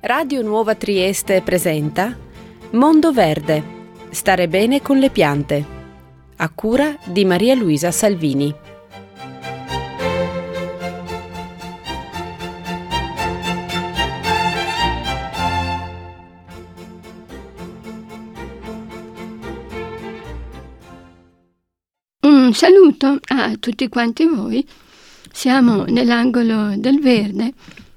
Radio Nuova Trieste presenta Mondo Verde. Stare bene con le piante. A cura di Maria Luisa Salvini. Un saluto a tutti quanti voi. Siamo nell'angolo del verde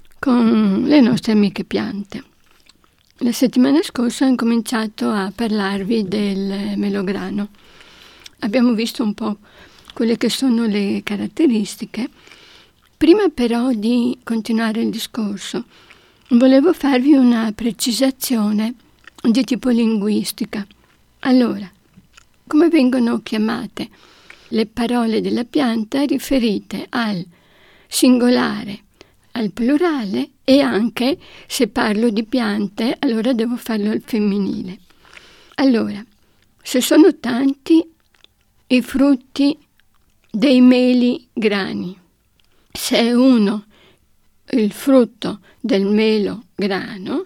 con le nostre amiche piante. La settimana scorsa ho incominciato a parlarvi del melograno. Abbiamo visto un po' quelle che sono le caratteristiche. Prima però di continuare il discorso, volevo farvi una precisazione di tipo linguistica. Allora, come vengono chiamate le parole della pianta riferite al singolare, al plurale e anche, se parlo di piante, allora devo farlo al femminile. Allora, se sono tanti i frutti dei meli grani, se è uno il frutto del melo grano,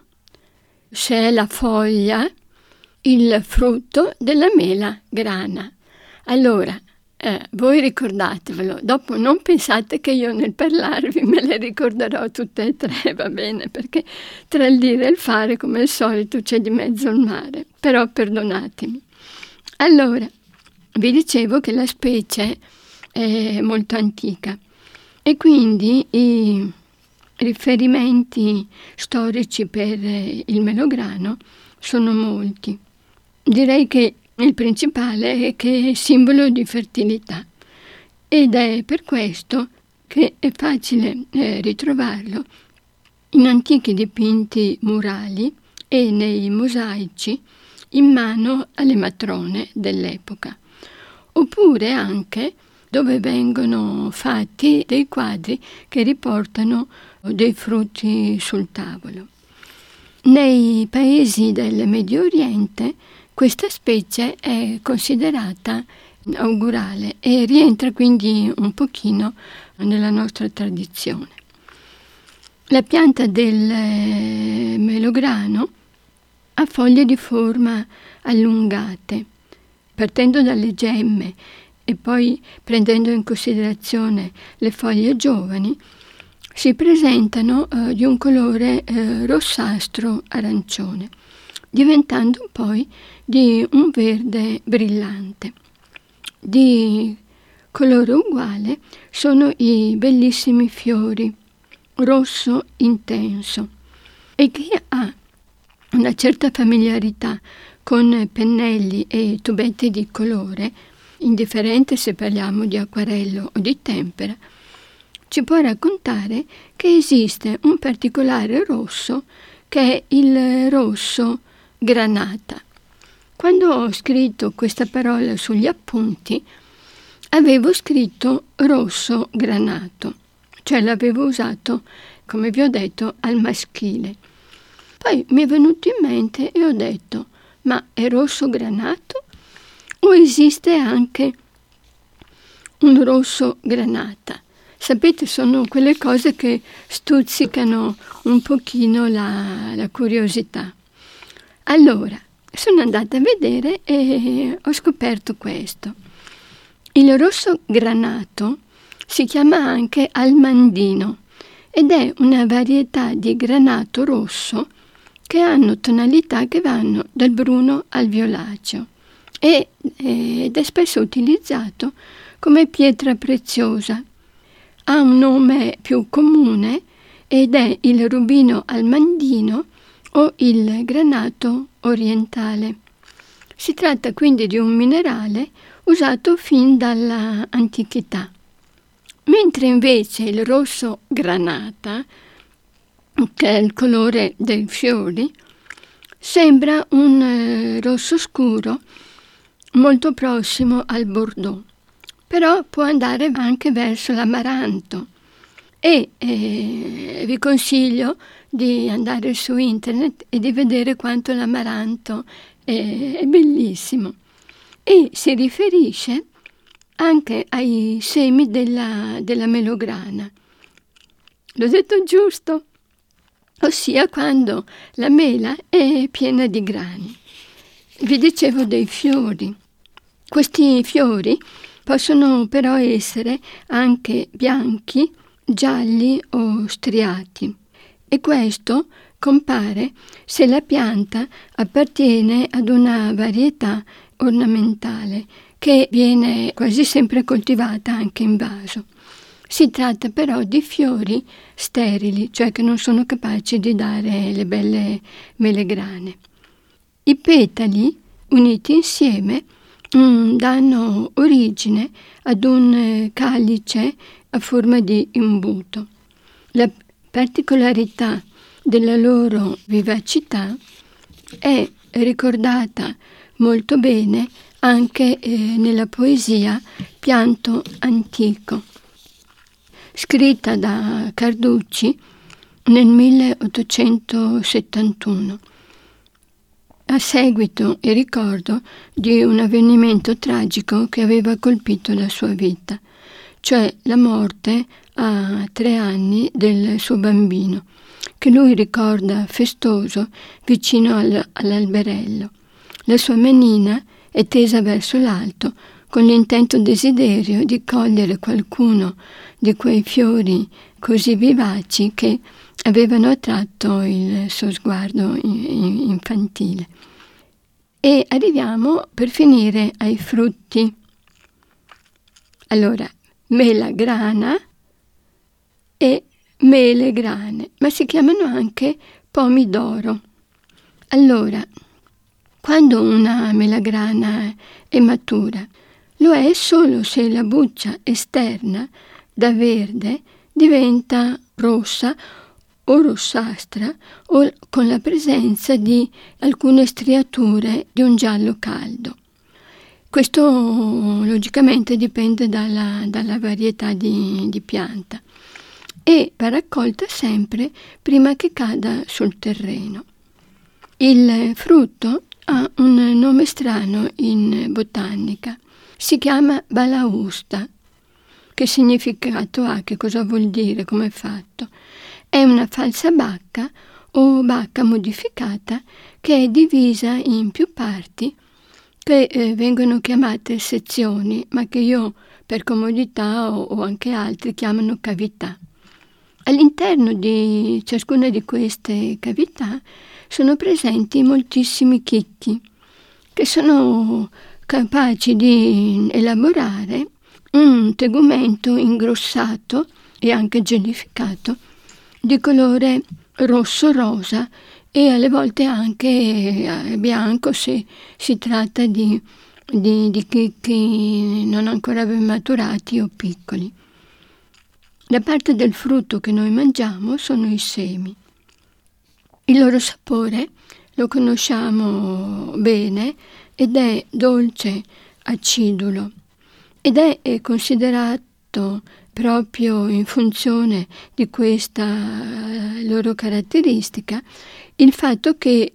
se è la foglia il frutto della mela grana. Allora, voi ricordatevelo, dopo non pensate che io nel parlarvi me le ricorderò tutte e tre, va bene? Perché tra il dire e il fare, come al solito, c'è di mezzo il mare, però perdonatemi. Allora, vi dicevo che la specie è molto antica e quindi i riferimenti storici per il melograno sono molti. Direi che il principale è che è simbolo di fertilità ed è per questo che è facile ritrovarlo in antichi dipinti murali e nei mosaici in mano alle matrone dell'epoca, oppure anche dove vengono fatti dei quadri che riportano dei frutti sul tavolo. Nei paesi del Medio Oriente questa specie è considerata augurale e rientra quindi un pochino nella nostra tradizione. La pianta del melograno ha foglie di forma allungate. Partendo dalle gemme e poi prendendo in considerazione le foglie giovani, si presentano di un colore rossastro-arancione, diventando poi di un verde brillante. Di colore uguale sono i bellissimi fiori, rosso intenso, e chi ha una certa familiarità con pennelli e tubetti di colore, indifferente se parliamo di acquarello o di tempera, ci può raccontare che esiste un particolare rosso che è il rosso granata. Quando ho scritto questa parola sugli appunti, avevo scritto rosso granato, cioè l'avevo usato, come vi ho detto, al maschile. Poi mi è venuto in mente e ho detto, ma è rosso granato o esiste anche un rosso granata? Sapete, sono quelle cose che stuzzicano un pochino la curiosità. Allora, sono andata a vedere e ho scoperto questo. Il rosso granato si chiama anche almandino ed è una varietà di granato rosso che hanno tonalità che vanno dal bruno al violaceo ed è spesso utilizzato come pietra preziosa. Ha un nome più comune ed è il rubino almandino o il granato orientale. Si tratta quindi di un minerale usato fin dalla antichità. Mentre invece il rosso granata, che è il colore dei fiori, sembra un rosso scuro molto prossimo al bordeaux, però può andare anche verso l'amaranto e vi consiglio di andare su internet e di vedere quanto l'amaranto è bellissimo e si riferisce anche ai semi della melograna. L'ho detto giusto? ossia quando la mela è piena di grani. Vi dicevo dei fiori. Questi fiori possono però essere anche bianchi, gialli o striati, e questo compare se la pianta appartiene ad una varietà ornamentale che viene quasi sempre coltivata anche in vaso. Si tratta però di fiori sterili, cioè che non sono capaci di dare le belle melegrane. I petali uniti insieme danno origine ad un calice a forma di imbuto. La particolarità della loro vivacità è ricordata molto bene anche nella poesia Pianto antico, scritta da Carducci nel 1871, a seguito e ricordo di un avvenimento tragico che aveva colpito la sua vita, cioè la morte a 3 anni del suo bambino, che lui ricorda festoso vicino all'alberello. La sua manina è tesa verso l'alto con l'intento desiderio di cogliere qualcuno di quei fiori così vivaci che avevano attratto il suo sguardo infantile. E arriviamo per finire ai frutti. Allora, melagrana e melegrane, ma si chiamano anche pomidoro. Allora, quando una melagrana è matura, lo è solo se la buccia esterna, da verde, diventa rossa o rossastra o con la presenza di alcune striature di un giallo caldo. Questo logicamente dipende dalla varietà di pianta e va raccolta sempre prima che cada sul terreno. Il frutto ha un nome strano in botanica. Si chiama balausta. Che significato ha? Che cosa vuol dire? Come è fatto? È una falsa bacca o bacca modificata che è divisa in più parti che vengono chiamate sezioni, ma che io per comodità o anche altri chiamano cavità. All'interno di ciascuna di queste cavità sono presenti moltissimi chicchi che sono capaci di elaborare un tegumento ingrossato e anche gelificato di colore rosso-rosa e alle volte anche bianco se si tratta di chicchi non ancora ben maturati o piccoli. La parte del frutto che noi mangiamo sono i semi. Il loro sapore lo conosciamo bene ed è dolce, acidulo, ed è considerato proprio in funzione di questa loro caratteristica il fatto che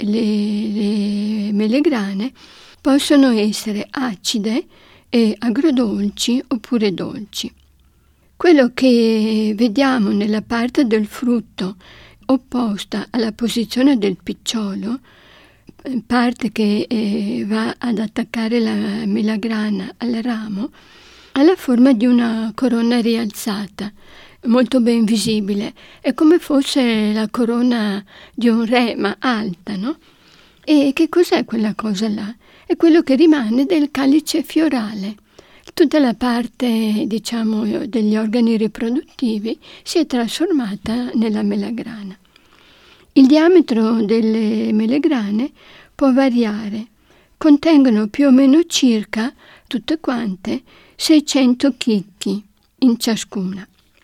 le melegrane possono essere acide e agrodolci oppure dolci. Quello che vediamo nella parte del frutto opposta alla posizione del picciolo, parte che va ad attaccare la melagrana al ramo, ha la forma di una corona rialzata, molto ben visibile. È come fosse la corona di un re, ma alta, no? E che cos'è quella cosa là? È quello che rimane del calice fiorale. Tutta la parte, diciamo, degli organi riproduttivi si è trasformata nella melagrana. Il diametro delle melegrane può variare. Contengono più o meno circa, tutte quante, 600 chicchi in ciascuna.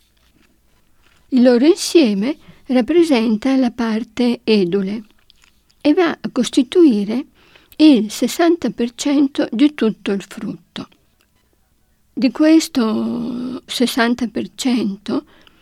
Il loro insieme rappresenta la parte edule e va a costituire il 60% di tutto il frutto. Di questo 60%,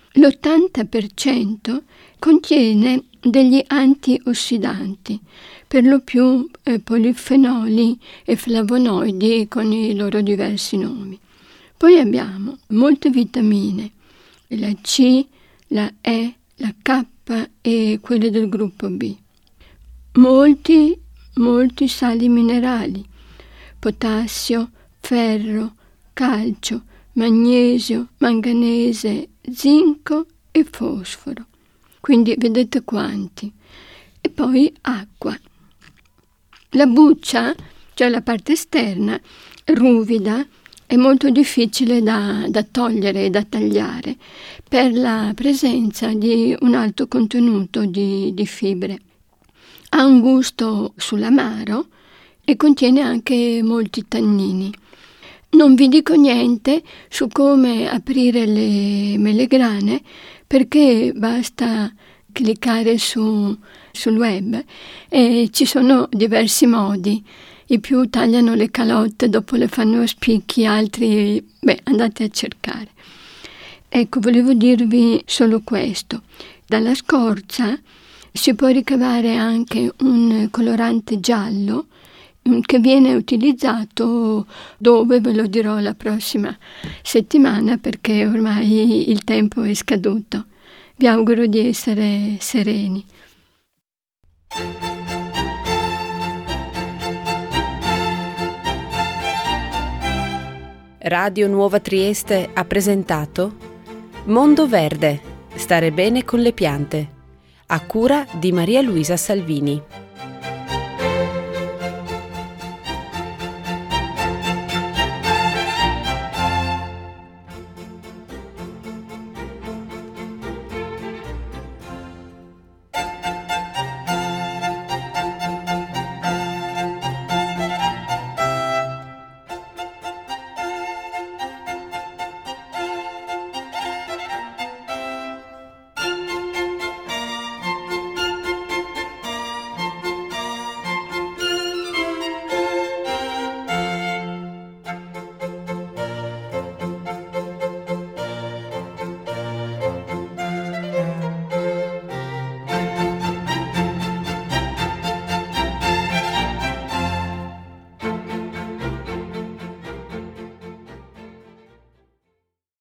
l'80% contiene degli antiossidanti, per lo più polifenoli e flavonoidi con i loro diversi nomi. Poi abbiamo molte vitamine, la C, la E, la K, e quelle del gruppo B. Molti sali minerali, potassio, ferro, calcio, magnesio, manganese, zinco e fosforo. Quindi vedete quanti. E poi acqua. La buccia, cioè la parte esterna, ruvida, è molto difficile da togliere e da tagliare per la presenza di un alto contenuto di fibre. Ha un gusto sull'amaro e contiene anche molti tannini. Non vi dico niente su come aprire le melegrane perché basta cliccare sul web e ci sono diversi modi. I più tagliano le calotte, dopo le fanno a spicchi, altri, andate a cercare. Ecco, volevo dirvi solo questo. Dalla scorza si può ricavare anche un colorante giallo che viene utilizzato dove ve lo dirò la prossima settimana perché ormai il tempo è scaduto. Vi auguro di essere sereni. Radio Nuova Trieste ha presentato Mondo Verde, stare bene con le piante, a cura di Maria Luisa Salvini.